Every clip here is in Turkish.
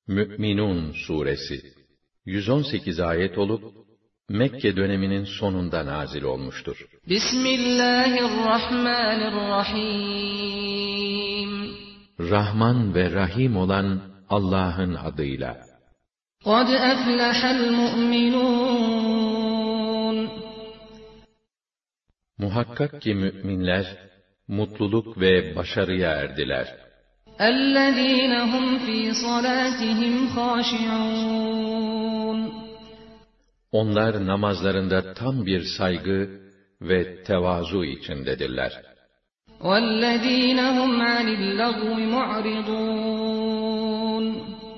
Mü'minun suresi 118 ayet olup Mekke döneminin sonunda nazil olmuştur. Bismillahirrahmanirrahim. Rahman ve Rahim olan Allah'ın adıyla. Kad eflehel mu'minun. Muhakkak ki müminler mutluluk ve başarıya erdiler. اَلَّذ۪ينَ هُمْ ف۪ي صَلَاتِهِمْ خَاشِعُونَ. Onlar namazlarında tam bir saygı ve tevazu içindedirler. وَالَّذ۪ينَ هُمْ عَنِ اللَّغْوِ مُعْرِضُونَ.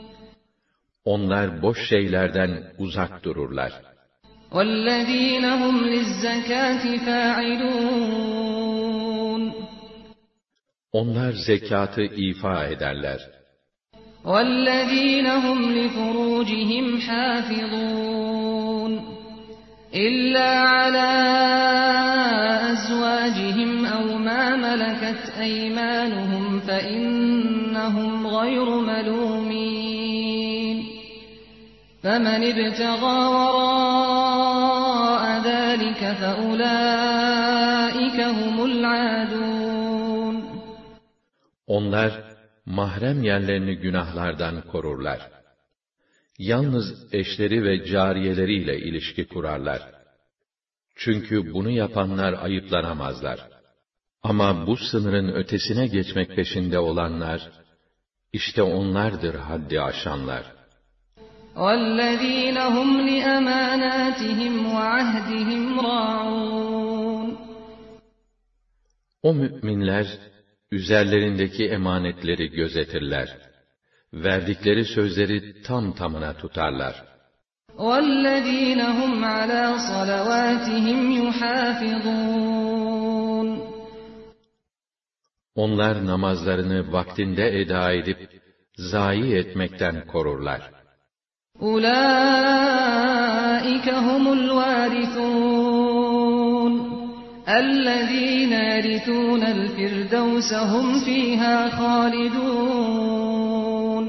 Onlar boş şeylerden uzak dururlar. وَالَّذ۪ينَ هُمْ لِلزَّكَاةِ فَاعِلُونَ. Onlar zekatı ifa ederler. وَالَّذ۪ينَ هُمْ لِفُرُوجِهِمْ حَافِظُونَ. إِلَّا عَلَى أَزْوَاجِهِمْ أَوْ مَا مَلَكَتْ أَيْمَانُهُمْ فَإِنَّهُمْ غَيْرُ مَلُومِينَ. فَمَنِ ابْتَغَى وَرَاءَ ذَٰلِكَ فَأُولَٰئِكَ هُمُ الْعَادُونَ. Onlar mahrem yerlerini günahlardan korurlar. Yalnız eşleri ve cariyeleriyle ilişki kurarlar. Çünkü bunu yapanlar ayıplanamazlar. Ama bu sınırın ötesine geçmek peşinde olanlar, işte onlardır haddi aşanlar. وَالَّذ۪ينَ هُمْ لِأَمَانَاتِهِمْ وَعَهْدِهِمْ رَاعُونَ. O müminler, üzerlerindeki emanetleri gözetirler. Verdikleri sözleri tam tamına tutarlar. وَالَّذ۪ينَ هُمْ عَلَى صَلَوَاتِهِمْ يُحَافِظُونَ. Onlar namazlarını vaktinde eda edip, zayi etmekten korurlar. أُولَٰئِكَ هُمُ الْوَارِثُونَ الَّذ۪ينَ يَرِثُونَ الْفِرْدَوْسَ هُمْ ف۪يهَا خَالِدُونَ.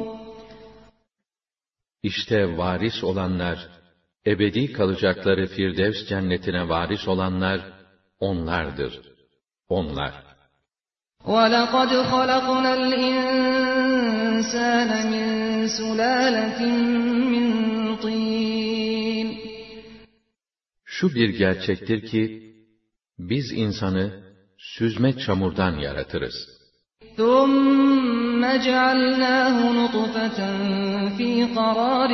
İşte varis olanlar, ebedi kalacakları Firdevs cennetine varis olanlar, onlardır. Onlar. وَلَقَدْ خَلَقْنَا الْاِنْسَانَ مِنْ سُلَالَةٍ مِّنْ طِينٍ. Şu bir gerçektir ki, biz insanı süzme çamurdan yaratırız. ثُمَّ جَعَلْنَاهُ نُطْفَةً ف۪ي قَرَارٍ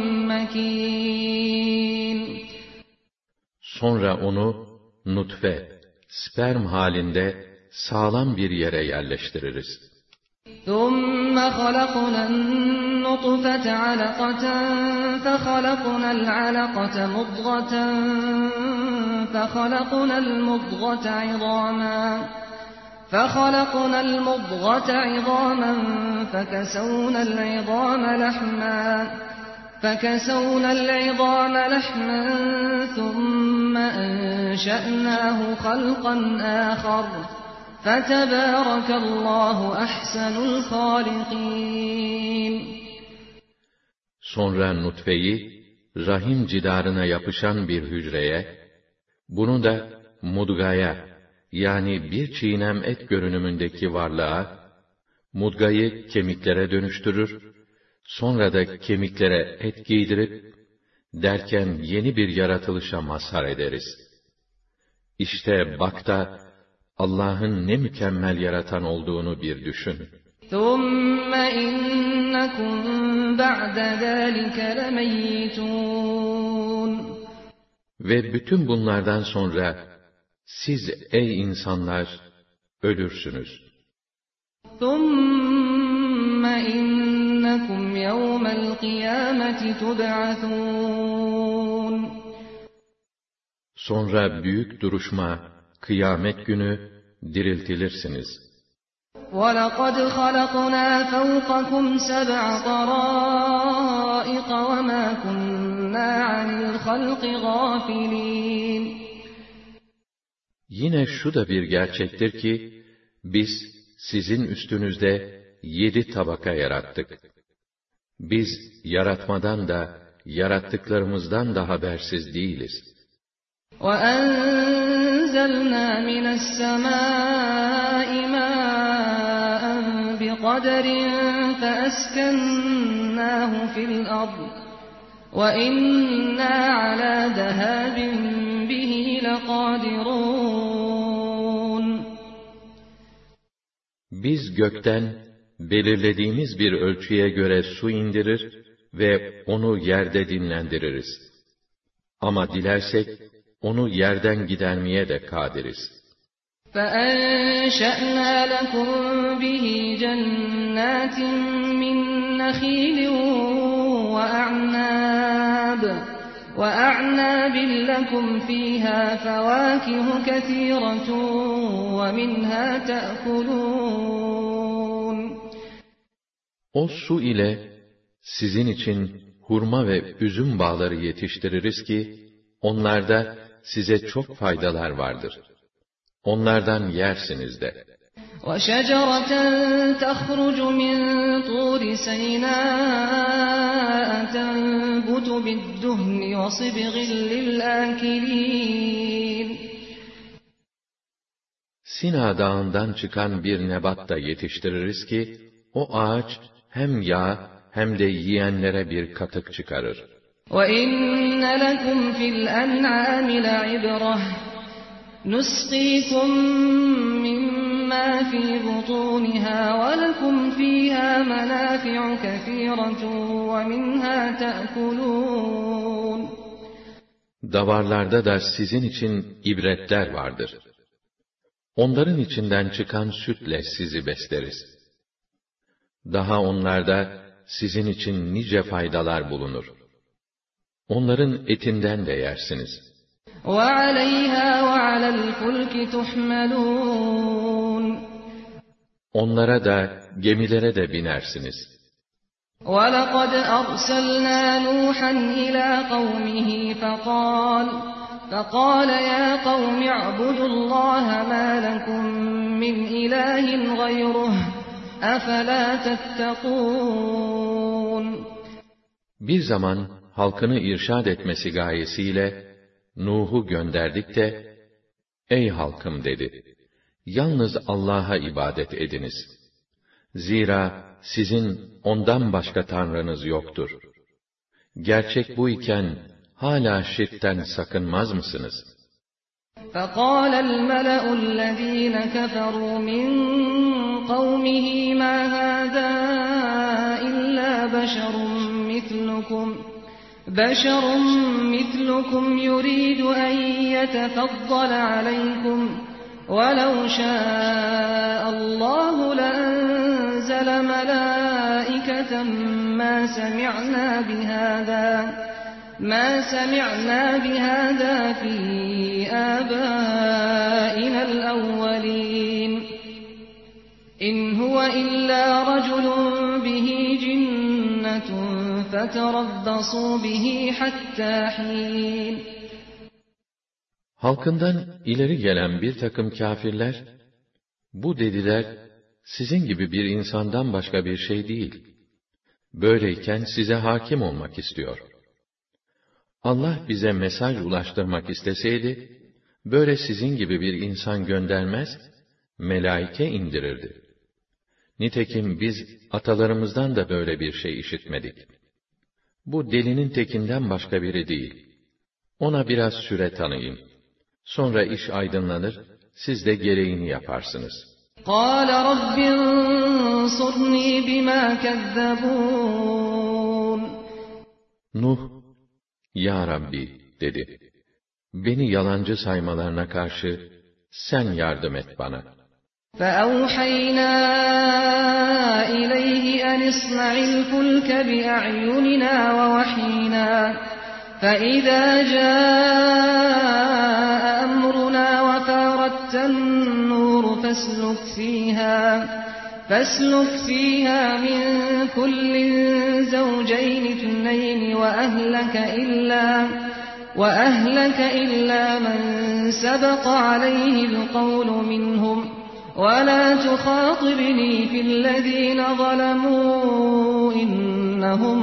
مَك۪ينٍ. Sonra onu nutfe, sperm halinde sağlam bir yere yerleştiririz. ثُمَّ خَلَقْنَا النُّطْفَةَ عَلَقَةً فَخَلَقْنَا الْعَلَقَةَ مُضْغَةً فَخَلَقْنَا الْمُضْغَةَ عِظَامًا فَكَسَوْنَا الْعِظَامَ لَحْمًا ثُمَّ أَنشَأْنَاهُ خَلْقًا آخَرَ فَتَبَارَكَ اللّٰهُ أَحْسَنُ الْخَالِقِينَ. Sonra nutfeyi, rahim cidarına yapışan bir hücreye, bunu da mudgaya, yani bir çiğnem et görünümündeki varlığa, mudgayı kemiklere dönüştürür, sonra da kemiklere et giydirip, derken yeni bir yaratılışa mazhar ederiz. İşte bak da, Allah'ın ne mükemmel yaratan olduğunu bir düşün. ثُمَّ إِنَّكُمْ بَعْدَ ذَٰلِكَ لَمَيِّتُونَ. Ve bütün bunlardan sonra, siz ey insanlar, ölürsünüz. ثُمَّ إِنَّكُمْ يَوْمَ الْقِيَامَةِ تُبْعَثُونَ. Sonra büyük duruşma, kıyamet günü diriltilirsiniz. وَلَقَدْ خَلَقْنَا فَوْقَكُمْ سَبْعَ طَرَائِقَ وَمَا كُنَّا عَنِ الْخَلْقِ غَافِلِينَ. Yine şu da bir gerçektir ki, biz sizin üstünüzde 7 tabaka yarattık. Biz yaratmadan da, yarattıklarımızdan da habersiz değiliz. وَأَنزَلْنَا مِنَ السَّمَاءِ مَاءً بِقَدَرٍ فَأَسْكَنَّاهُ فِي الْأَرْضِ وَإِنَّا عَلَى ذَهَابٍ بِهِ لَقَادِرُونَ Biz gökten belirlediğimiz bir ölçüye göre su indirir ve onu yerde dinlendiririz. Ama dilersek onu yerden gidermeye de kadiriz. فَأَنشَأْنَا لَكُمْ بِهِ جَنَّاتٍ مِّن نَّخِيلٍ وَأَعْنَابٍ لَّكُمْ فِيهَا فَوَاكِهُ كَثِيرَةٌ وَمِنْهَا تَأْكُلُونَ O su ile sizin için hurma ve üzüm bağları yetiştiririz ki, onlarda size çok faydalar vardır. Onlardan yersiniz de. وَشَجَرَةً تَخْرُجُ مِنْ طُورِ سَيْنَاءَ تَنبُتُ بِالدُّهْنِ وَصِبْغٍ لِلْآكِلِينَ Sina Dağı'ndan çıkan bir nebat da yetiştiririz ki, o ağaç hem yağ hem de yiyenlere bir katık çıkarır. وَإِنَّ لَكُمْ فِي الْأَنْعَامِ لَعِبْرَةً نُسْقِيكُم مِّمَّا فِي بُطُونِهَا وَلَكُمْ فِيهَا مَنَافِعُ كَثِيرَةٌ وَمِنْهَا تَأْكُلُونَ Davarlarda da sizin için ibretler vardır. Onların içinden çıkan sütle sizi besleriz. Daha onlarda sizin için nice faydalar bulunur. Onların etinden de yersiniz. وَعَلَيْهَا وَعَلَى الْفُلْكِ تُحْمَلُونَ Onlara da, gemilere de binersiniz. وَلَقَدْ أَرْسَلْنَا نُوحًا إِلَى قَوْمِهِ فَقَالَ يَا قَوْمِ اعْبُدُوا اللَّهَ مَا لَكُمْ مِنْ إِلَٰهٍ غَيْرُهُ أَفَلَا تَتَّقُونَ Bir zaman halkını irşad etmesi gayesiyle Nuh'u gönderdik de, "Ey halkım," dedi, "yalnız Allah'a ibadet ediniz. Zira sizin ondan başka tanrınız yoktur. Gerçek bu iken hala şirkten sakınmaz mısınız?" فَقَالَ الْمَلَأُ الَّذ۪ينَ كَفَرُوا مِنْ قَوْمِهِ مَا هَذَا إِلَّا بَشَرٌ مِثْلُكُمْ يُرِيدُ أَنْ يَتَفَضَّلَ عَلَيْكُمْ وَلَوْ شَاءَ اللّٰهُ لَأَنْزَلَ مَلَائِكَةً مَا سَمِعْنَا بِهَذَا فِي آبَائِنَا الْأَوَّلِينَ إِنْ هُوَ إِلَّا رَجُلٌ بِهِ جِنَّةٌ فَتَرَبَّصُوا بِهِ حَتَّى حِينٍ Halkından ileri gelen bir takım kâfirler, "Bu," dediler, "sizin gibi bir insandan başka bir şey değil. Böyleyken size hakim olmak istiyor. Allah bize mesaj ulaştırmak isteseydi, böyle sizin gibi bir insan göndermez, melaike indirirdi. Nitekim biz atalarımızdan da böyle bir şey işitmedik. Bu delinin tekinden başka biri değil. Ona biraz süre tanıyın. Sonra iş aydınlanır, siz de gereğini yaparsınız." قَالَ رَبِّ انصُرْنِي بِمَا كَذَّبُونَ Nuh, "Ya Rabbi," dedi, "beni yalancı saymalarına karşı sen yardım et bana." فَأَوْحَيْنَا إِلَيْهِ أَنِ اصْنَعِ الْفُلْكَ بِأَعْيُنِنَا وَوَحْيِنَا فَإِذَا جَاءَ أَمْرُنَا وَفَارَتِ النُّورُ فَاسْلُكْ فِيهَا مِنْ كُلٍّ زَوْجَيْنِ اثْنَيْنِ وَأَهْلَكَ إِلَّا مَنْ سَبَقَ عَلَيْهِ الْقَوْلُ مِنْهُمْ وَلَا تُخَاطِبْنِي فِي الَّذ۪ينَ ظَلَمُوا اِنَّهُمْ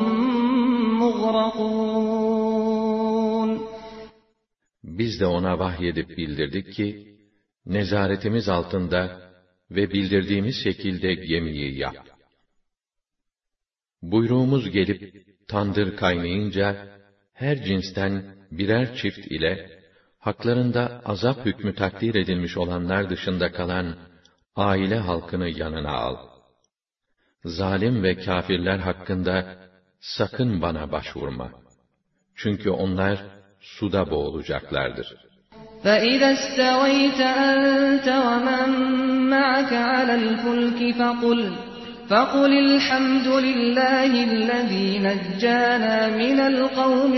مُغْرَقُونَ. Biz de ona vahyedip bildirdik ki, nezaretimiz altında ve bildirdiğimiz şekilde gemiyi yap. Buyruğumuz gelip tandır kaynayınca, her cinsten birer çift ile, haklarında azap hükmü takdir edilmiş olanlar dışında kalan aile halkını yanına al. Zalim ve kâfirler hakkında sakın bana başvurma. Çünkü onlar suda boğulacaklardır. فَإِذَا اسْتَوَيْتَ أَنْتَ وَمَنْ مَعَكَ عَلَى الْفُلْكِ فَقُلِ الْحَمْدُ لِلَّهِ الَّذ۪ي نَجَّانَا مِنَ الْقَوْمِ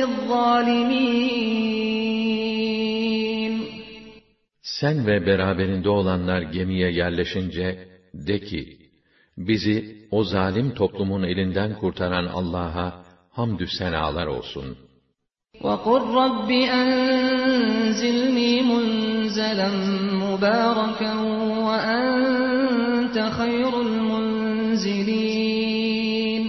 الظَّالِمِينَ. Sen ve beraberinde olanlar gemiye yerleşince, de ki, bizi o zalim toplumun elinden kurtaran Allah'a hamdü senalar olsun. وَقُلْ رَبِّ أَنْزِلْنِي مُنْزَلًا مُبَارَكًا وَأَنْتَ خَيْرُ الْمُنْزِلِينَ.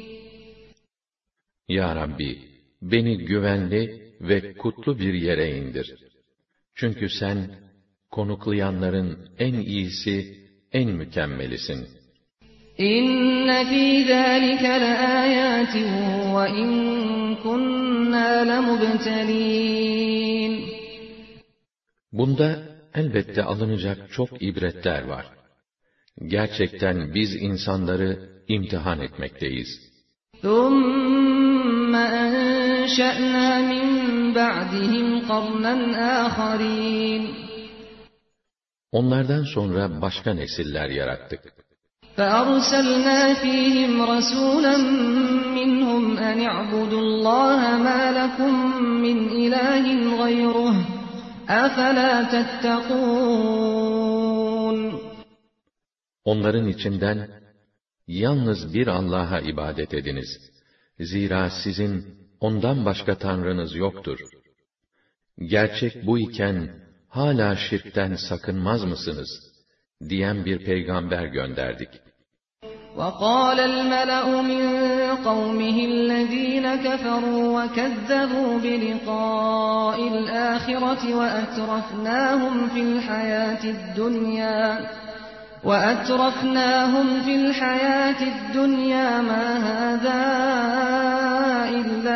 Ya Rabbi, beni güvenli ve kutlu bir yere indir. Çünkü sen, konuklayanların en iyisi, en mükemmelisin. İnne fî zâlike leâyâtin ve in kunnâ lemubtelîn. Bunda elbette alınacak çok ibretler var. Gerçekten biz insanları imtihan etmekteyiz. ثُمَّ أَنشَأْنَا مِنْ بَعْدِهِمْ قَرْنًا آخَرِينَ. Onlardan sonra başka nesiller yarattık. فَأَرْسَلْنَا فِيهِمْ رَسُولًا مِّنْهُمْ أَنِ اعْبُدُوا اللّٰهَ مَا لَكُمْ مِنْ إِلَٰهٍ غَيْرُهُ أَفَلَا تَتَّقُونَ. Onların içinden, yalnız bir Allah'a ibadet ediniz. Zira sizin ondan başka tanrınız yoktur. Gerçek bu iken, hala şirkten sakınmaz mısınız? Diyen bir peygamber gönderdik. وَقَالَ الْمَلَأُ مِنْ قَوْمِهِ الَّذ۪ينَ كَفَرُوا وَكَذَّبُوا بِلِقَاءِ الْآخِرَةِ وَأَتْرَفْنَاهُمْ فِي الْحَيَاةِ الدُّنْيَا مَا هَذَا إِلَّا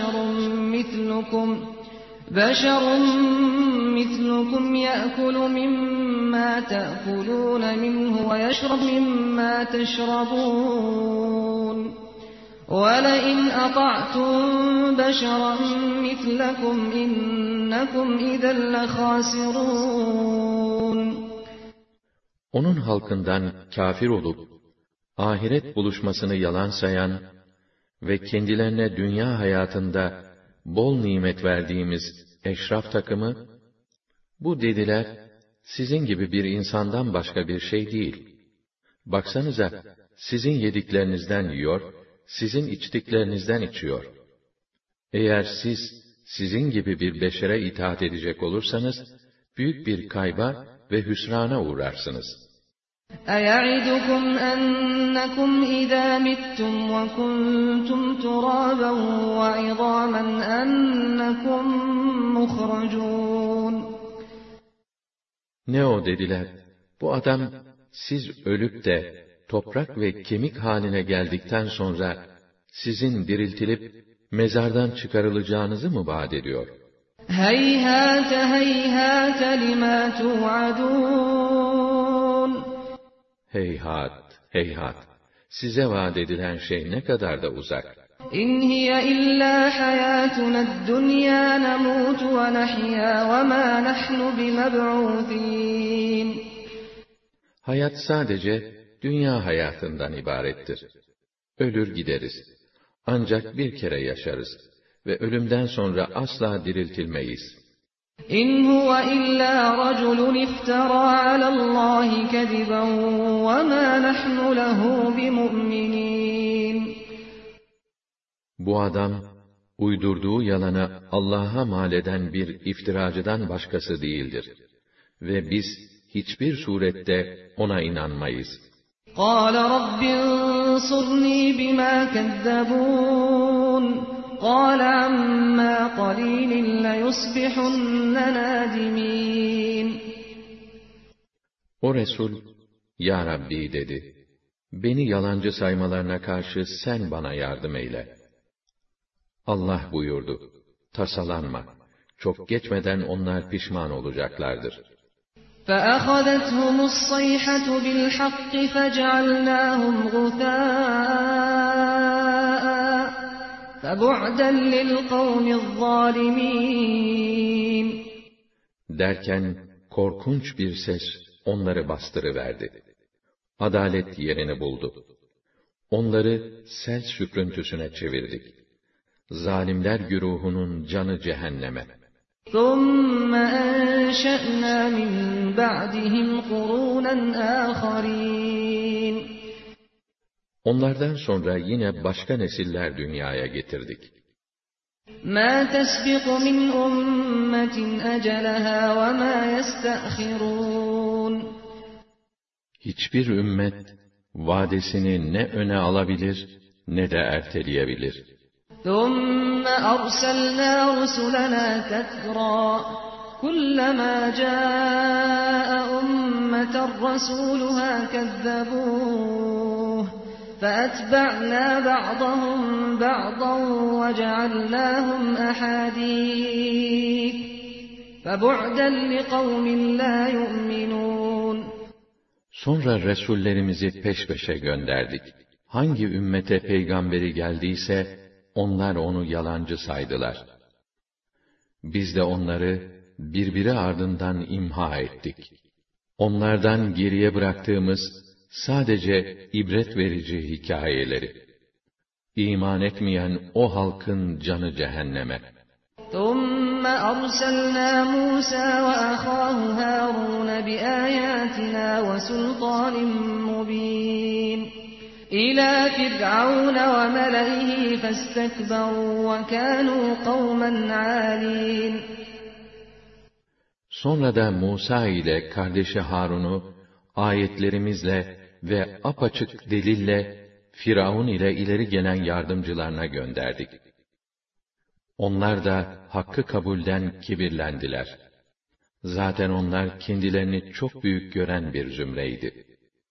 بَشَرٌ مِثْلُكُمْ يَأْكُلُ مِمَّا تَأْكُلُونَ مِنْهُ وَيَشْرَبُ مِمَّا تَشْرَبُونَ وَلَئِنْ أَطَعْتُمْ بَشَرًا مِثْلَكُمْ إِنَّكُمْ إِذًا لَخَاسِرُونَ. Onun halkından kâfir olup, ahiret buluşmasını yalan sayan ve kendilerine dünya hayatında bol nimet verdiğimiz eşraf takımı, bu dediler, sizin gibi bir insandan başka bir şey değil. Baksanıza, sizin yediklerinizden yiyor, sizin içtiklerinizden içiyor. Eğer siz, sizin gibi bir beşere itaat edecek olursanız, büyük bir kayba ve hüsrana uğrarsınız. أَيَعِدُكُمْ أَنَّكُمْ إِذَا مِتُّمْ وَكُنْتُمْ تُرَابًا وَعِظَامًا أَنَّكُمْ مُخْرَجُونَ. Ne o dediler, bu adam siz ölüp de toprak ve kemik haline geldikten sonra sizin diriltilip mezardan çıkarılacağınızı mı vaat ediyor? هَيْهَاتَ هَيْهَاتَ لِمَا تُوعَدُونَ. Heyhat, heyhat! Size vaat edilen şey ne kadar da uzak. İn hiye illa hayatuna dunya nemut ve nahya ve ma nahnu bimeb'utin. Hayat sadece dünya hayatından ibarettir. Ölür gideriz. Ancak bir kere yaşarız ve ölümden sonra asla diriltilmeyiz. İn huve illa raculun iftara alallahi kediben ve ma nahnu lehu bimu'minin. Bu adam, uydurduğu yalanı Allah'a mal eden bir iftiracıdan başkası değildir. Ve biz, hiçbir surette ona inanmayız. قَالَ رَبِّ انصُرْنِي بِمَا كَذَّبُونِ قَالَ عَمَّا قَلِيلٍ لَيُصْبِحُنَّ نَادِمِينَ O Resul, Ya Rabbi dedi, beni yalancı saymalarına karşı sen bana yardım eyle. Allah buyurdu, tasalanma, çok geçmeden onlar pişman olacaklardır. فَأَخَذَتْهُمُ الصَّيْحَةُ بِالْحَقِّ فَجَعَلْنَاهُمْ غُثَاءً فَبُعْدًا لِلْقَوْمِ الظَّالِمِينَ Derken korkunç bir ses onları bastırıverdi. Adalet yerini buldu. Onları sel süprüntüsüne çevirdik. Zalimler güruhunun canı cehenneme. ثُمَّ أَنشَأْنَا مِنْ بَعْدِهِمْ قُرُونًا آخَرِينَ Onlardan sonra yine başka nesiller dünyaya getirdik. مَا تَسْبِقُ مِنْ أُمَّةٍ أَجَلَهَا وَمَا يَسْتَأْخِرُونَ Hiçbir ümmet vadesini ne öne alabilir ne de erteleyebilir. ثُمَّ أَرْسَلْنَا رُسُلَنَا تَتْرَى كُلَّمَا جَاءَ أُمَّةً رَّسُولُهَا كَذَّبُوهُ فَأَتْبَعْنَا بَعْضَهُمْ بَعْضًا وَجَعَلْنَاهُمْ أَحَادِيثَ فَبُعْدًا لِقَوْمٍ لَّا يُؤْمِنُونَ Sonra Resullerimizi peş peşe gönderdik. Hangi ümmete peygamberi geldiyse, onlar onu yalancı saydılar. Biz de onları birbiri ardından imha ettik. Onlardan geriye bıraktığımız sadece ibret verici hikayeleri. İman etmeyen o halkın canı cehenneme. ثُمَّ أَرْسَلْنَا مُوسَى وَأَخَاهُ هَارُونَ بِآيَاتِنَا وَسُلْطَانٍ مُّبِينٍ إِلَى فِرْعَوْنَ وَمَلَئِهِ فَاسْتَكْبَرُوا وَكَانُوا قَوْمًا عَالِينَ Sonra da Musa ile kardeşi Harun'u ayetlerimizle ve apaçık delille Firavun ile ileri gelen yardımcılarına gönderdik. Onlar da hakkı kabulden kibirlendiler. Zaten onlar kendilerini çok büyük gören bir zümreydi.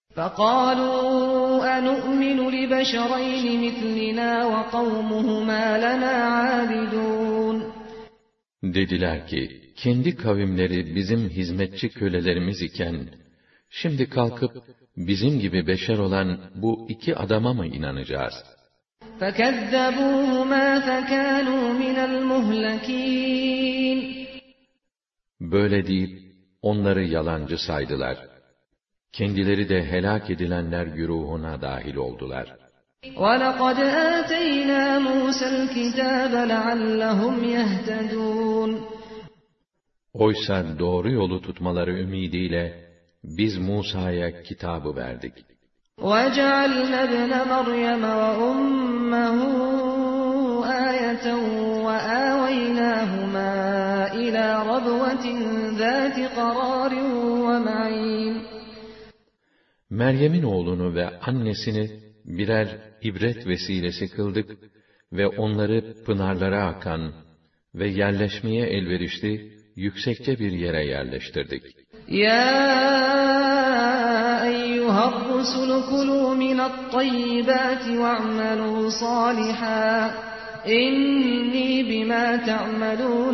فَقَالُوا أَنُؤْمِنُ لِبَشَرَيْنِ مِثْلِنَا وَقَوْمُهُمَا لَنَا عَابِدُونَ Dediler ki, kendi kavimleri bizim hizmetçi kölelerimiz iken, şimdi kalkıp bizim gibi beşer olan bu iki adama mı inanacağız? فَكَذَّبُوهُمَا فَكَانُوا مِنَ الْمُهْلَكِينَ Böyle deyip onları yalancı saydılar. Kendileri de helak edilenler güruhuna dahil oldular. وَلَقَدْ آتَيْنَا مُوسَى الْكِتَابَ لَعَلَّهُمْ يَهْتَدُونَ Oysa doğru yolu tutmaları ümidiyle biz Musa'ya kitabı verdik. وَجَعَلْنَا ابْنَ مَرْيَمَ وَأُمَّهُ آيَةً وَآوَيْنَاهُمَا إِلَى رَبْوَةٍ ذَاتِ قَرَارٍ وَمَعِينٍ Meryem'in oğlunu ve annesini birer ibret vesilesi kıldık ve onları pınarlara akan ve yerleşmeye elverişli yüksekçe bir yere yerleştirdik. يَا أَيُّهَا الرُّسُلُ كُلُوا مِنَ الطَّيِّبَاتِ وَاعْمَلُوا صَالِحًا إِنِّي بِمَا تَعْمَلُونَ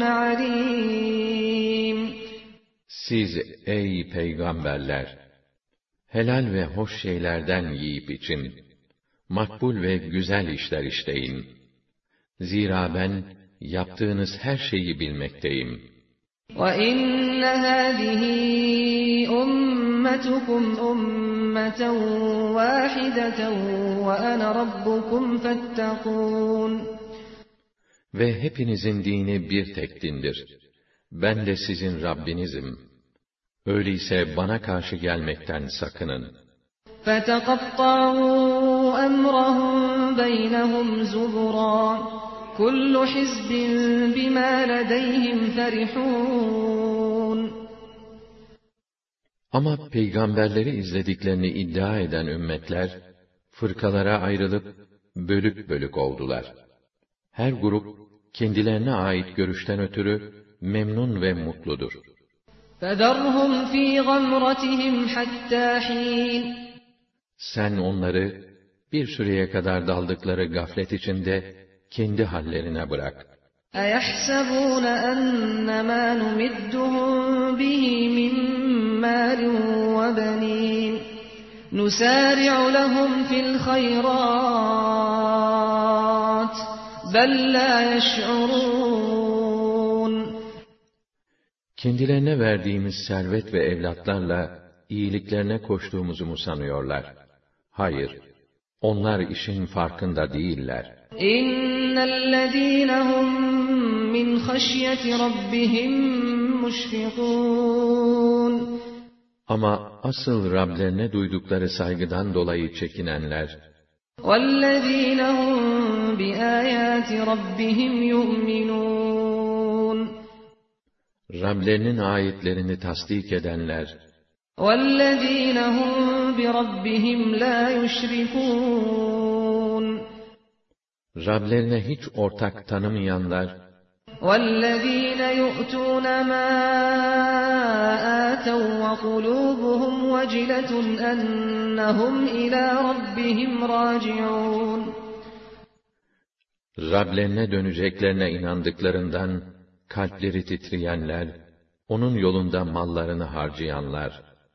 عَلِيمٌ Siz ey peygamberler! Helal ve hoş şeylerden yiyip için, makbul ve güzel işler işleyin. Zira ben yaptığınız her şeyi bilmekteyim. وَإِنَّ هَٰذِهِ أُمَّتُكُمْ أُمَّةً وَاحِدَةً وَأَنَا رَبُّكُمْ فَاتَّقُونِ Ve hepinizin dini bir tek dindir. Ben de sizin Rabbinizim. Öyleyse bana karşı gelmekten sakının. فَتَقَطَّعُوا أَمْرَهُمْ بَيْنَهُمْ زُبُرًا كُلُّ حِزْبٍ بِمَا لَدَيْهِمْ فَرِحُونَ Ama peygamberleri izlediklerini iddia eden ümmetler, fırkalara ayrılıp, bölük bölük oldular. Her grup, kendilerine ait görüşten ötürü, memnun ve mutludur. فَذَرْهُمْ فِي غَمْرَتِهِمْ حَتَّى حِينٍ Sen onları, bir süreye kadar daldıkları gaflet içinde, kendi hallerine bırak. أَيَحْسَبُونَ أَنَّمَا نُمِدُّهُم بِهِ مِن مَّالٍ وَبَنِينَ نُسَارِعُ لَهُمْ فِي الْخَيْرَاتِ بَل لَّا يَشْعُرُونَ Kendilerine verdiğimiz servet ve evlatlarla iyiliklerine koştuğumuzu mu sanıyorlar? Hayır, onlar işin farkında değiller. İnnellezîne hum min haşyeti rabbihim muşfikûn. Ama asıl Rablerine duydukları saygıdan dolayı çekinenler, وَالَّذ۪ينَ هُمْ بِآيَاتِ رَبِّهِمْ يُؤْمِنُونَ Rablerinin ayetlerini tasdik edenler, وَالَّذ۪ينَ هُمْ بِرَبِّهِمْ لَا يُشْرِكُونَ Rablerine hiç ortak tanımayanlar, وَالَّذ۪ينَ يُؤْتُونَ مَا آتَوْا وَقُلُوبُهُمْ وَجِلَةٌ أَنَّهُمْ إِلَى رَبِّهِمْ رَاجِعُونَ Rablerine döneceklerine inandıklarından kalpleri titreyenler, onun yolunda mallarını harcayanlar.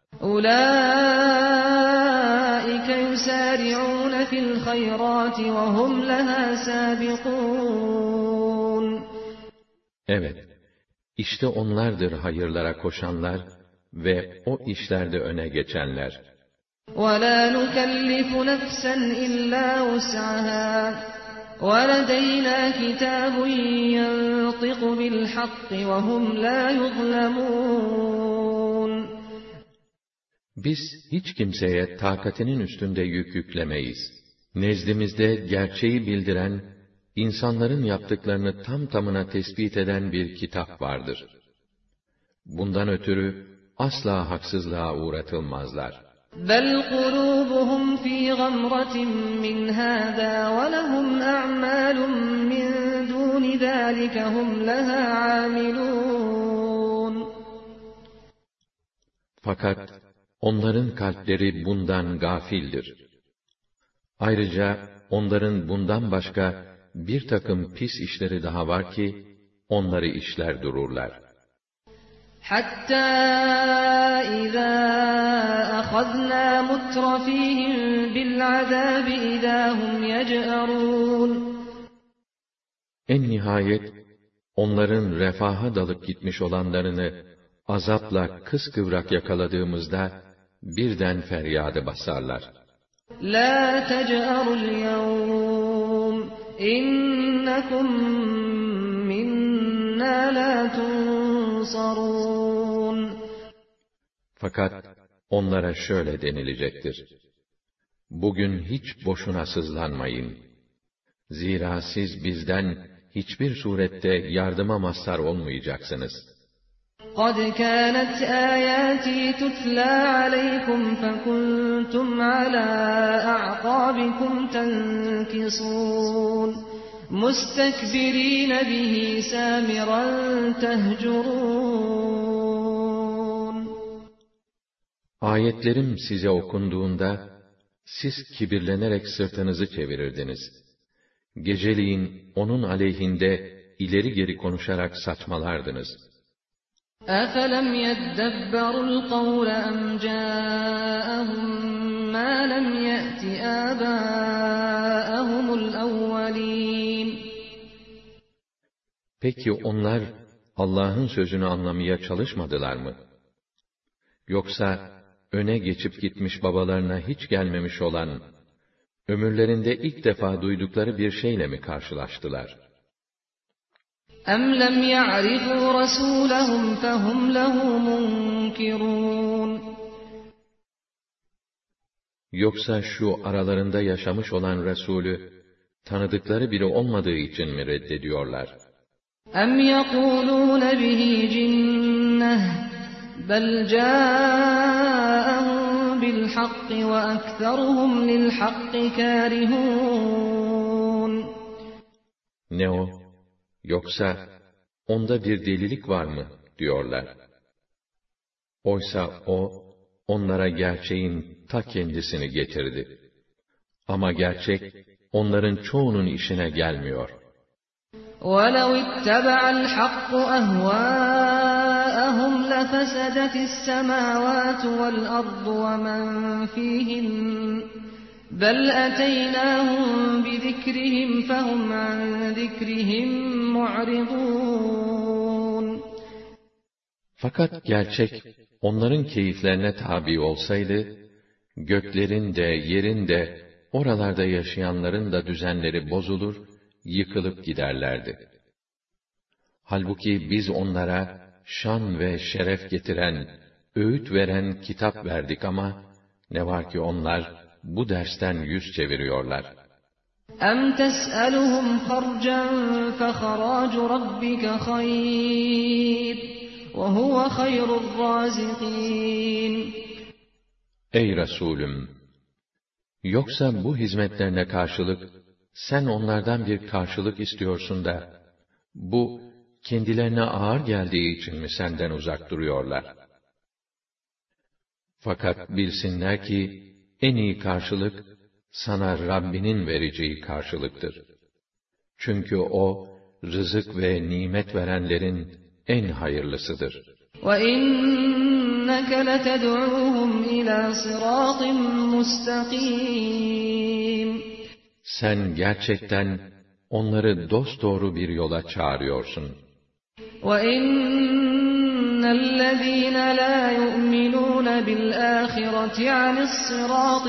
أُولَٰئِكَ يُسَارِعُونَ فِي الْخَيْرَاتِ وَهُمْ لَهَا سَابِقُونَ Evet, işte onlardır hayırlara koşanlar ve o işlerde öne geçenler. وَلَا نُكَلِّفُ نَفْسًا إِلَّا وُسْعَهَا وَلَدَيْنَا كِتَابٌ يَنطِقُ بِالْحَقِّ وَهُمْ لَا يُظْلَمُونَ Biz hiç kimseye takatinin üstünde yük yüklemeyiz. Nezdimizde gerçeği bildiren, insanların yaptıklarını tam tamına tespit eden bir kitap vardır. Bundan ötürü asla haksızlığa uğratılmazlar. بَلْ قُلُوبُهُمْ فِي غَمْرَةٍ مِّنْ هَٰذَا وَلَهُمْ أَعْمَالٌ مِّن دُونِ ذَٰلِكَ هُمْ لَهَا عَامِلُونَ Fakat onların kalpleri bundan gafildir. Ayrıca onların bundan başka bir takım pis işleri daha var ki, onları işler dururlar. حَتَّى إِذَا أَخَذْنَا مُتْرَفِيهِم بِالْعَذَابِ إِذَا هُمْ يَجْأَرُونَ En nihayet, onların refaha dalıp gitmiş olanlarını azapla kıskıvrak yakaladığımızda, birden feryadı basarlar. لَا تَجْأَرُوا الْيَوْمَ إِنَّكُمْ مِنَّا لَا تُنصَرُونَ Fakat onlara şöyle denilecektir: bugün hiç boşuna sızlanmayın. Zira siz bizden hiçbir surette yardıma mazhar olmayacaksınız. قَدْ كَانَتْ آيَاتِي تُتْلَى عَلَيْكُمْ فَكُنْتُمْ عَلَى أَعْقَابِكُمْ تَنْكِصُونَ مُسْتَكْبِرِينَ بِهِ سَامِرًا تَهْجُرُونَ Ayetlerim size okunduğunda, siz kibirlenerek sırtınızı çevirirdiniz. Geceliğin onun aleyhinde ileri geri konuşarak saçmalardınız. أَفَلَمْ يَدَّبَّرُوا الْقَوْلَ أَمْ جَاءَهُم مَّا لَمْ يَأْتِ آبَاءَهُمُ الْأَوَّلِينَ Peki onlar Allah'ın sözünü anlamaya çalışmadılar mı? Yoksa öne geçip gitmiş babalarına hiç gelmemiş olan, ömürlerinde ilk defa duydukları bir şeyle mi karşılaştılar? أَمْ لَمْ يَعْرِفُوا رَسُولَهُمْ فَهُمْ لَهُ مُنْكِرُونَ Yoksa şu aralarında yaşamış olan Resulü, tanıdıkları biri olmadığı için mi reddediyorlar? أَمْ يَقُولُونَ بِهِ جِنَّةٌ بَلْ جَاءَهُم بِالْحَقِّ وَأَكْثَرُهُمْ لِلْحَقِّ كَارِهُونَ Ne o? Yoksa onda bir delilik var mı? Diyorlar. Oysa o, onlara gerçeğin ta kendisini getirdi. Ama gerçek, onların çoğunun işine gelmiyor. وَلَوِ اتَّبَعَ الْحَقُّ أَهْوَاءَهُمْ لَفَسَدَتِ السَّمَاوَاتُ وَالْأَرْضُ وَمَنْ فِيهِنَّ بَلْ أَتَيْنَاهُمْ بِذِكْرِهِمْ فَهُمْ عَنْ ذِكْرِهِمْ مُعْرِضُونَ Fakat gerçek, onların keyiflerine tabi olsaydı, göklerin de, yerin de, oralarda yaşayanların da düzenleri bozulur, yıkılıp giderlerdi. Halbuki biz onlara şan ve şeref getiren, öğüt veren kitap verdik ama, ne var ki onlar bu dersten yüz çeviriyorlar. أَمْ تَسْأَلُهُمْ خَرْجًا فَخَرَاجُ رَبِّكَ خَيْرٌ وَهُوَ خَيْرُ الرَّازِقِينَ Ey Resulüm! Yoksa bu hizmetlerine karşılık, sen onlardan bir karşılık istiyorsun da, bu, kendilerine ağır geldiği için mi senden uzak duruyorlar? Fakat bilsinler ki, en iyi karşılık, sana Rabbinin vereceği karşılıktır. Çünkü o, rızık ve nimet verenlerin en hayırlısıdır. وَإِنَّكَ لَتَدْعُوهُمْ إِلَى صِرَاطٍ مُسْتَقِيمٍ Sen gerçekten onları dosdoğru bir yola çağırıyorsun. وَإِنَّ الَّذ۪ينَ لَا يُؤْمِنُونَ بِالْآخِرَةِ عَنِ الصِّرَاطِ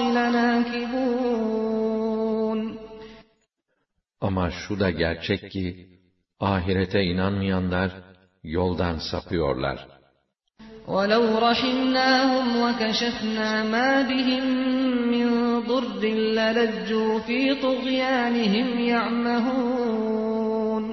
لَنَاكِبُونَ Ama şu da gerçek ki, ahirete inanmayanlar yoldan sapıyorlar. وَلَوْ رَحِمْنَاهُمْ وَكَشَفْنَا مَا بِهِمْ مِنْ ضُرٍّ لَلَجُّوا فِي طُغْيَانِهِمْ يَعْمَهُونَ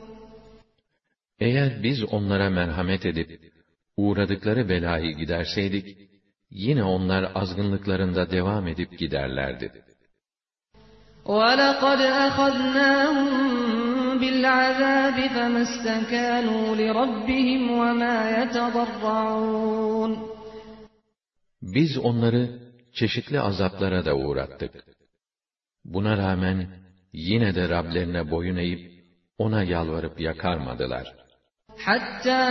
Eğer biz onlara merhamet edip, uğradıkları belayı giderseydik, yine onlar azgınlıklarında devam edip giderlerdi. وَلَقَدْ أَخَذْنَاهُمْ بِالْعَذَابِ فَمَا اسْتَكَانُوا لِرَبِّهِمْ وَمَا يَتَضَرَّعُونَ Biz onları çeşitli azaplara da uğrattık. Buna rağmen yine de Rablerine boyun eğip ona yalvarıp yakarmadılar. حَتَّى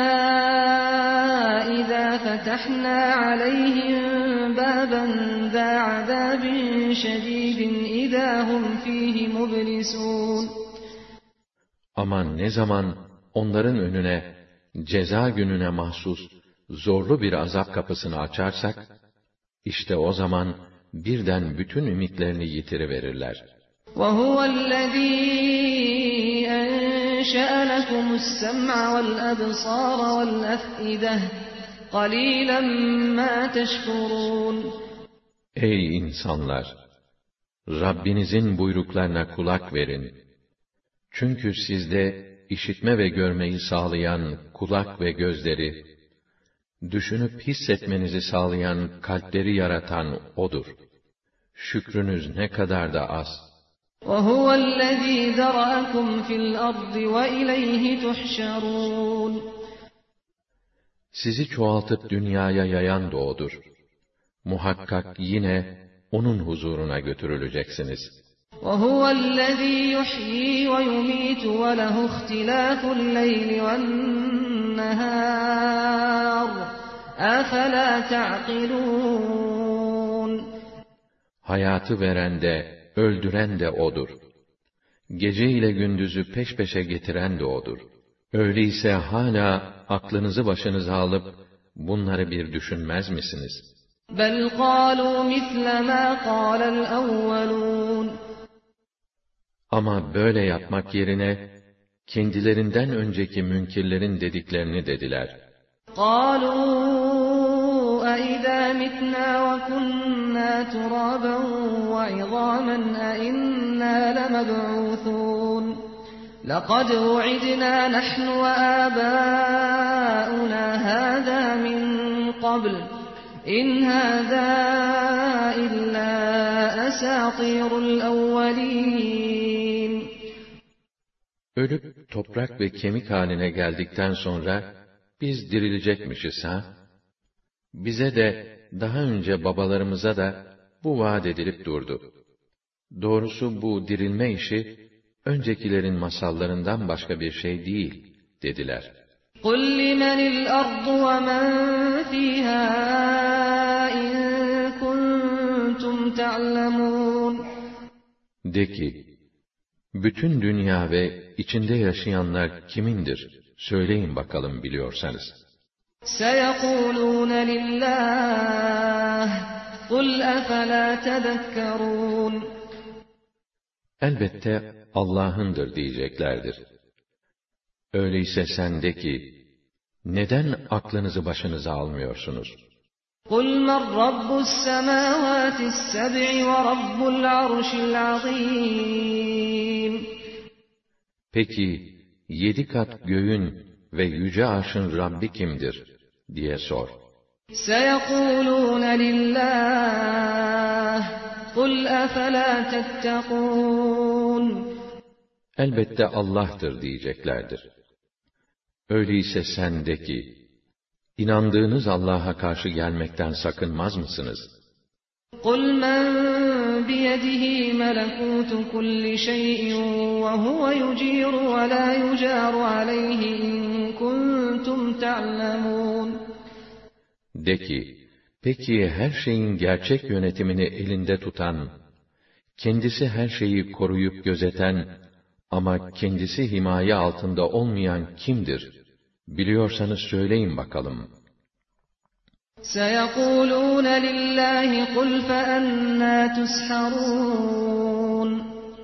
إِذَا فَتَحْنَا عَلَيْهِمْ بَابًا ذَا عَذَابٍ شَدِيدٍ إِذَا هُمْ فِيهِ مُبْلِسُونَ Ama ne zaman onların önüne ceza gününe mahsus zorlu bir azap kapısını açarsak, işte o zaman birden bütün ümitlerini yitiriverirler. وَهُوَ الَّذ۪ي أَنْشَأَ لَكُمُ السَّمْعَ وَالْأَبْصَارَ وَالْأَفْئِدَةَ قَلِيلًا مَا تَشْكُرُونَ Ey insanlar! Rabbinizin buyruklarına kulak verin. Çünkü sizde işitme ve görmeyi sağlayan kulak ve gözleri, düşünüp hissetmenizi sağlayan kalpleri yaratan O'dur. Şükrünüz ne kadar da az. وَهُوَ الَّذ۪ي ذَرَأَكُمْ فِي الْأَرْضِ وَإِلَيْهِ تُحْشَرُونَ Sizi çoğaltıp dünyaya yayan da O'dur. Muhakkak yine O'nun huzuruna götürüleceksiniz. وَهُوَ الَّذ۪ي يُحْيِي وَيُمِيتُ وَلَهُ اخْتِلَافُ اللَّيْلِ وَالنَّهَارِ أَفَلَا تَعْقِلُونَ Hayatı veren de, öldüren de O'dur. Gece ile gündüzü peş peşe getiren de O'dur. Öyleyse hala aklınızı başınıza alıp, bunları bir düşünmez misiniz? بَلْ قَالُوا مِثْلَ مَا قَالَ الْأَوَّلُونَ Ama böyle yapmak yerine, kendilerinden önceki münkirlerin dediklerini dediler. قَالُوا أَإِذَا مِتْنَا وَكُنَّا تُرَابًا وَعِظَامًا أَإِنَّا لَمَبْعُوثُونَ لَقَدْ وُعِدْنَا نَحْنُ وَآبَاؤُنَا هَذَا مِنْ قَبْلُ إن هذا إلا أساطير الأولين. Ölüp toprak ve kemik haline geldikten sonra biz dirilecekmişiz ha? Bize de daha önce babalarımıza da bu vaat edilip durdu. Doğrusu bu dirilme işi öncekilerin masallarından başka bir şey değil dediler. قُلْ لِمَنِ الْأَرْضُ وَمَنْ فِيهَا إِنْ كُنْتُمْ تَعْلَمُونَ. De ki, bütün dünya ve içinde yaşayanlar kimindir? Söyleyin bakalım biliyorsanız. سَيَقُولُونَ لِلّٰهِ قُلْ أَفَلَا تَذَكَّرُونَ. Elbette Allah'ındır diyeceklerdir. Öyleyse sen de ki, neden aklınızı başınıza almıyorsunuz? قُلْ مَنْ رَبُّ السَّمَاوَاتِ السَّبْعِ وَرَبُّ الْعَرْشِ الْعَظِيمِ. Peki, 7 kat göğün ve yüce arşın Rabbi kimdir? Diye sor. سَيَقُولُونَ لِلّٰهِ قُلْ أَفَلَا تَتَّقُونَ. Elbette Allah'tır diyeceklerdir. Öyleyse sen de ki, inandığınız Allah'a karşı gelmekten sakınmaz mısınız? قُلْ مَنْ بِيَدِهِ مَلَكُوتُ كُلِّ شَيْءٍ وَهُوَ يُجِيرُ وَلَا يُجَارُ عَلَيْهِ إِنْ كُنْتُمْ تَعْلَمُونَ. De ki, peki her şeyin gerçek yönetimini elinde tutan, kendisi her şeyi koruyup gözeten ama kendisi himaye altında olmayan kimdir? Biliyorsanız söyleyin bakalım. سَيَقُولُونَ لِلّٰهِ قُلْ فَأَنَّى تُسْحَرُونَ.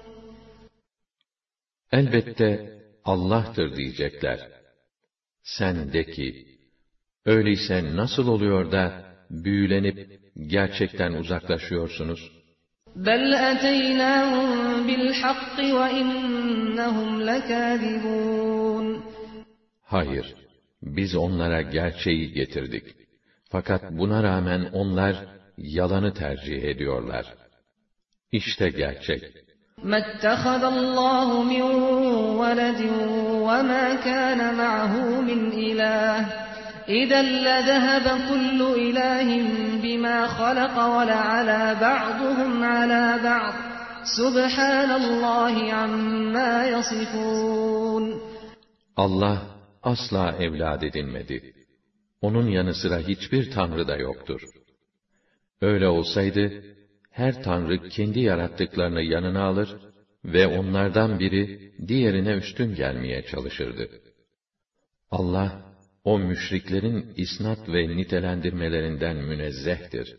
Elbette Allah'tır diyecekler. Sen de ki, öyleyse nasıl oluyor da büyülenip gerçekten uzaklaşıyorsunuz? بَلْ أَتَيْنَاهُمْ بِالْحَقِّ وَإِنَّهُمْ لَكَاذِبُونَ. Hayır, biz onlara gerçeği getirdik. Fakat buna rağmen onlar yalanı tercih ediyorlar. İşte gerçek. مَا اتَّخَذَ اللّٰهُ مِنْ وَلَدٍ وَمَا كَانَ مَعَهُ مِنْ إِلَٰهٍ إِذًا لَّذَهَبَ كُلُّ إِلَٰهٍ بِمَا خَلَقَ وَلَعَلَا بَعْضُهُمْ عَلَى بَعْضٍ سُبْحَانَ اللّٰهِ عَمَّا يَصِفُونَ. Allah asla evlad edinmedi. Onun yanı sıra hiçbir tanrı da yoktur. Öyle olsaydı, her tanrı kendi yarattıklarını yanına alır ve onlardan biri diğerine üstün gelmeye çalışırdı. Allah, o müşriklerin isnat ve nitelendirmelerinden münezzehtir.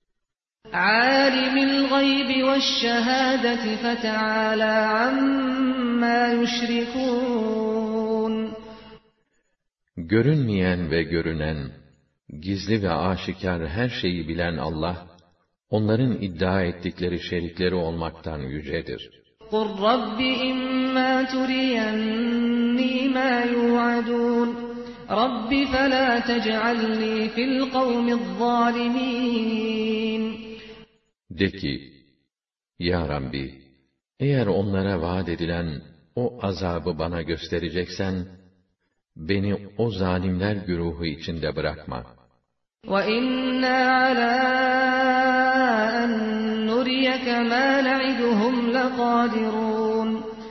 عَالِمِ الْغَيْبِ وَالشَّهَادَةِ فَتَعَالَى عَمَّا يُشْرِكُونَ. Görünmeyen ve görünen, gizli ve aşikar her şeyi bilen Allah, onların iddia ettikleri şerikleri olmaktan yücedir. قُلْ رَبِّ إِمَّا تُرِيَنِّي مَا يُوعَدُونَ رَبِّ فَلَا تَجْعَلْنِي فِي الْقَوْمِ الظَّالِمِينَ. De ki, Ya Rabbi, eğer onlara vaat edilen o azabı bana göstereceksen, beni o zalimler güruhu içinde bırakma. وَإِنَّا عَلَىٰ أَن نُّرِيَكَ مَا نَعِدُهُمْ لَقَادِرُونَ.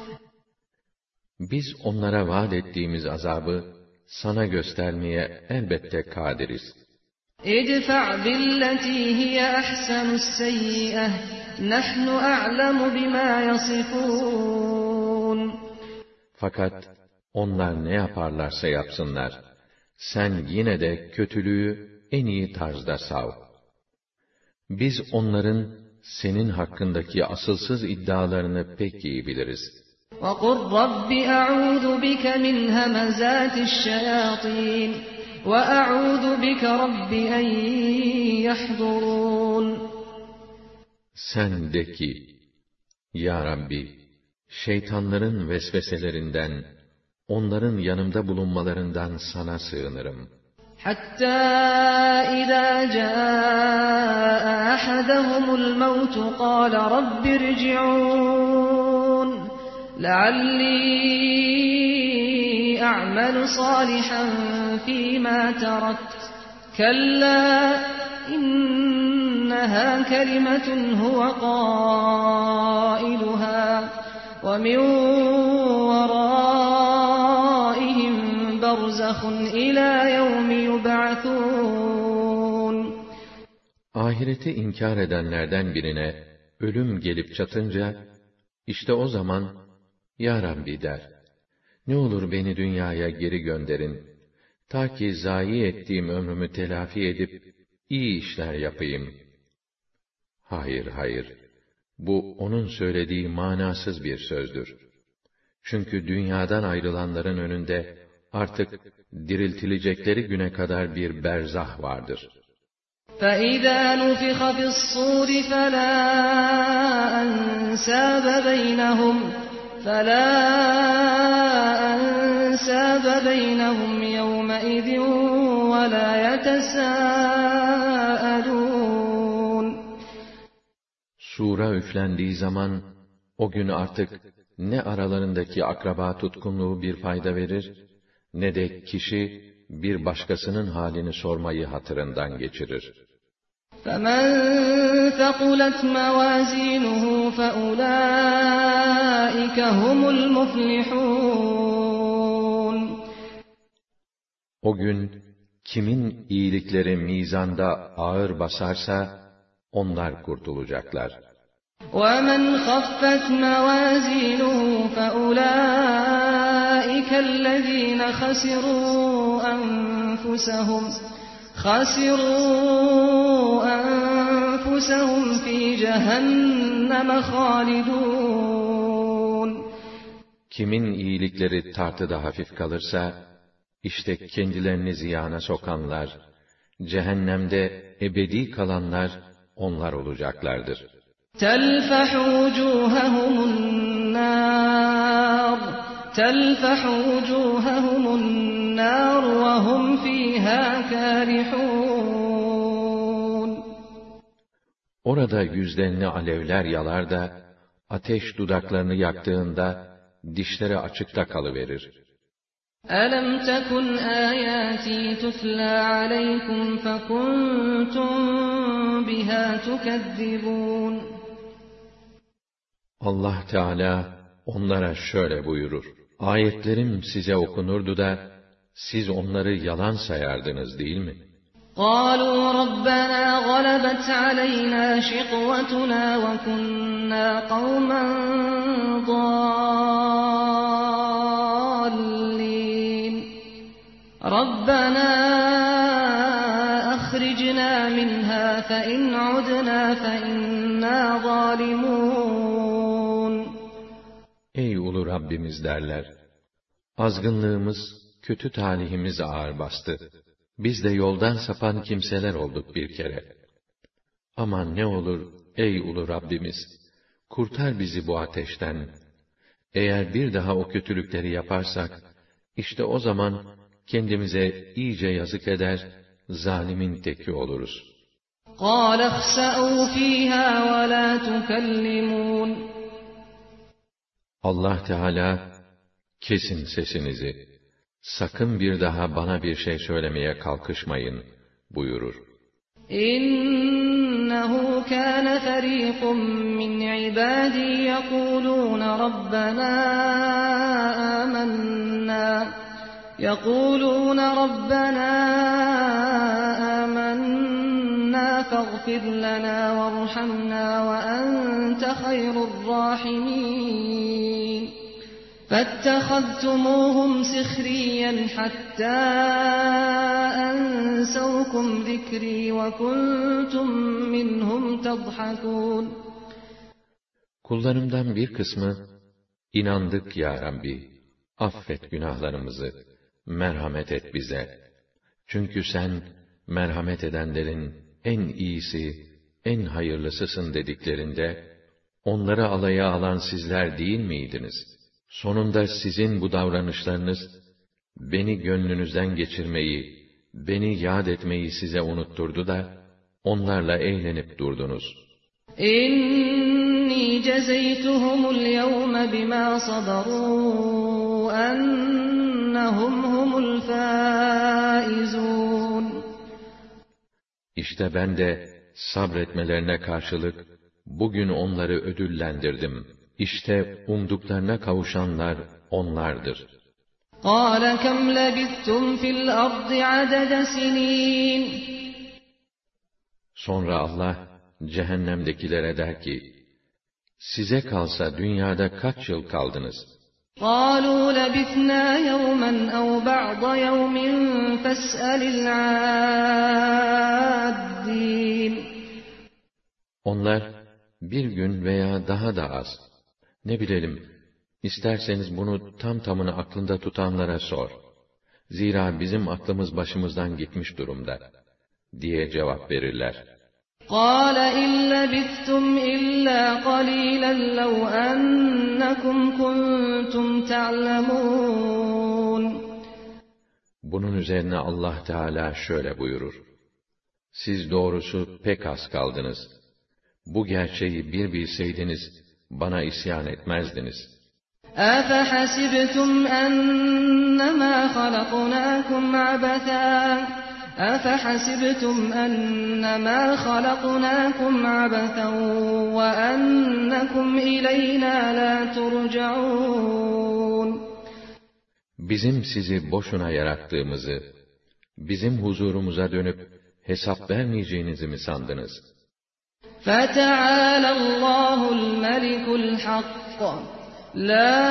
Biz onlara vaat ettiğimiz azabı sana göstermeye elbette kadiriz. اِدْفَعْ بِالَّتِي هِيَ أَحْسَنُ السَّيِّئَةَ نَحْنُ أَعْلَمُ بِمَا يَصِفُونَ. Fakat onlar ne yaparlarsa yapsınlar, sen yine de kötülüğü en iyi tarzda sav. Biz onların senin hakkındaki asılsız iddialarını pek iyi biliriz. وَقُلْ رَبِّ أَعُوذُ بِكَ مِنْ هَمَزَاتِ الشَّيَاطِينِ وَأَعُوذُ بِكَ رَبِّ أَنْ يَحْضُرُونَ. Sen de ki, Ya Rabbi, şeytanların vesveselerinden, onların yanımda bulunmalarından sana sığınırım. حتى إذا جاء أحدهم الموت قال رب ارجعون لعلي أعمل صالحا فيما تركت كلا إنها كلمة هو قائلها ومن ورائهم برزخ إلى يوم يبعثون. Ahireti inkar edenlerden birine ölüm gelip çatınca, işte o zaman, Ya Rabbi der, ne olur beni dünyaya geri gönderin, ta ki zayi ettiğim ömrümü telafi edip, iyi işler yapayım. Hayır, hayır, bu onun söylediği manasız bir sözdür. Çünkü dünyadan ayrılanların önünde, artık diriltilecekleri güne kadar bir berzah vardır. فَإِذَا نُفِخَ فِي الصُّورِ فَلَا أَنْسَابَ بَيْنَهُمْ يَوْمَئِذٍ وَلَا يَتَسَاءَلُونَ. Sura üflendiği zaman, o gün artık ne aralarındaki akraba tutkunluğu bir fayda verir, ne de kişi bir başkasının halini sormayı hatırından geçirir. فَمَنْ ثَقُلَتْ مَوَازِينُهُ فَأُولَٰئِكَ هُمُ الْمُفْلِحُونَ. O gün, kimin iyilikleri mizanda ağır basarsa, onlar kurtulacaklar. وَمَنْ خَفَّتْ مَوَازِينُهُ فَأُولَٰئِكَ الَّذِينَ خَسِرُوا أَنفُسَهُمْ فِي جَهَنَّمَ خَالِدُونَ. Kimin iyilikleri tartıda hafif kalırsa, işte kendilerini ziyana sokanlar, cehennemde ebedi kalanlar onlar olacaklardır. تَلْفَحُ وُجُوهَهُمُ النَّارُ وَهُمْ فِيهَا كَارِحُونَ. Orada yüzlerini alevler yalar da, ateş dudaklarını yaktığında, dişleri açıkta kalıverir. أَلَمْ تَكُنْ آيَاتِي تُتْلَى عَلَيْكُمْ فَكُنْتُمْ بِهَا تُكَذِّبُونَ. Allah Teala onlara şöyle buyurur: Ayetlerim size okunurdu da, siz onları yalan sayardınız değil mi? قَالُوا رَبَّنَا غَلَبَتْ عَلَيْنَا شِقْوَتُنَا وَكُنَّا قَوْمًا ضَالِّينَ رَبَّنَا أَخْرِجْنَا مِنْهَا فَإِنْ عُدْنَا فَإِنَّا ظَالِمُونَ. Ey ulu Rabbimiz derler, azgınlığımız, kötü talihimiz ağır bastı. Biz de yoldan sapan kimseler olduk bir kere. Aman ne olur, ey ulu Rabbimiz, kurtar bizi bu ateşten. Eğer bir daha o kötülükleri yaparsak, işte o zaman kendimize iyice yazık eder, zalimin teki oluruz. قَالَ اخْسَئُوا فِيهَا وَلَا تُكَلِّمُونَ. Allah Teala, kesin sesinizi, sakın bir daha bana bir şey söylemeye kalkışmayın buyurur. İnnehu kana fariqun min ibadi yekulun Rabbena amennâ faghfir lana varhamna ve ente hayrur rahimin. فَاتَّخَذْتُمُوهُمْ سِخْرِيًّا حَتَّى أَنْسَوْكُمْ ذِكْرِي وَكُنْتُمْ مِنْهُمْ تَضْحَكُونَ. Kullarımdan bir kısmı, inandık ya Rabbi, affet günahlarımızı, merhamet et bize. Çünkü sen, merhamet edenlerin en iyisi, en hayırlısısın dediklerinde, onları alaya alan sizler değil miydiniz? Sonunda sizin bu davranışlarınız, beni gönlünüzden geçirmeyi, beni yad etmeyi size unutturdu da, onlarla eğlenip durdunuz. İnni cezeytuhumul yevme bima sabaru ennehum humul faizun. İşte ben de sabretmelerine karşılık bugün onları ödüllendirdim. İşte umduklarına kavuşanlar onlardır. قَالَ كَمْ لَبِثْتُمْ فِي الْأَرْضِ عَدَدَ سِنِينَ. Sonra Allah cehennemdekilere der ki, size kalsa dünyada kaç yıl kaldınız? قَالُوا لَبِثْنَا يَوْمًا أَوْ بَعْضَ يَوْمٍ فَاسْأَلِ الْعَادِّينَ. Onlar, bir gün veya daha da az, ne bilelim, isterseniz bunu tam tamına aklında tutanlara sor. Zira bizim aklımız başımızdan gitmiş durumda, diye cevap verirler. قَالَ إِنْ لَبِثْتُمْ إِلَّا قَلِيلًا لَوْ أَنَّكُمْ كُنْتُمْ تَعْلَمُونَ. Bunun üzerine Allah Teala şöyle buyurur: siz doğrusu pek az kaldınız. Bu gerçeği bir bilseydiniz, bana isyan etmezdiniz. أَفَحَسِبْتُمْ أَنَّمَا خَلَقْنَاكُمْ عَبَثًا وَأَنَّكُمْ إِلَيْنَا لَا تُرْجَعُونَ. Bizim sizi boşuna yarattığımızı, bizim huzurumuza dönüp hesap vermeyeceğinizi mi sandınız? فَتَعَالَى اللّٰهُ الْمَلِكُ الْحَقُّ لَا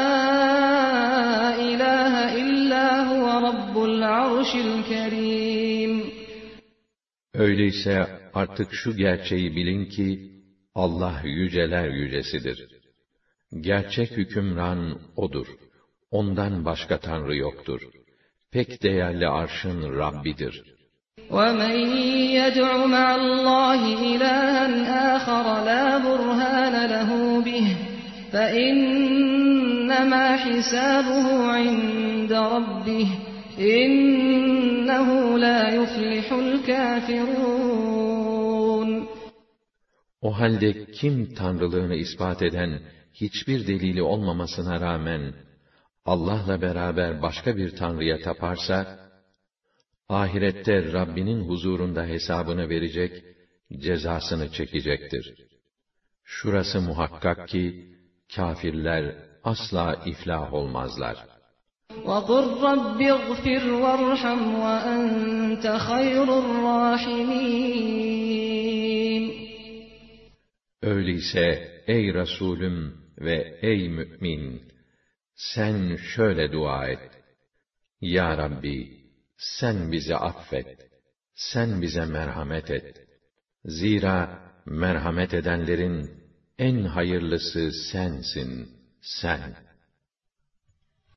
إِلَٰهَ إِلَّا هُوَ رَبُّ الْعَرْشِ الْكَرِيمِ. Öyleyse artık şu gerçeği bilin ki, Allah yüceler yücesidir. Gerçek hükümran O'dur. Ondan başka Tanrı yoktur. Pek değerli arşın Rabbidir. وَمَنْ يَدْعُ مَعَ اللّٰهِ إِلَٰهًا آخَرَ لَا بُرْهَانَ لَهُ بِهِ فَإِنَّمَا حِسَابُهُ عِندَ رَبِّهِ إِنَّهُ لَا يُفْلِحُ الْكَافِرُونَ. O halde kim Tanrılığını ispat eden hiçbir delili olmamasına rağmen Allah'la beraber başka bir Tanrı'ya taparsa, ahirette Rabbinin huzurunda hesabını verecek, cezasını çekecektir. Şurası muhakkak ki, kâfirler asla iflah olmazlar. وَقُلْ رَبِّ اغْفِرْ وَارْحَمْ وَأَنْتَ خَيْرُ الرَّاحِمِينَ. Öyleyse ey Resulüm ve ey mümin, sen şöyle dua et: Ya Rabbi, sen bizi affet, sen bize merhamet et. Zira merhamet edenlerin en hayırlısı sensin, sen.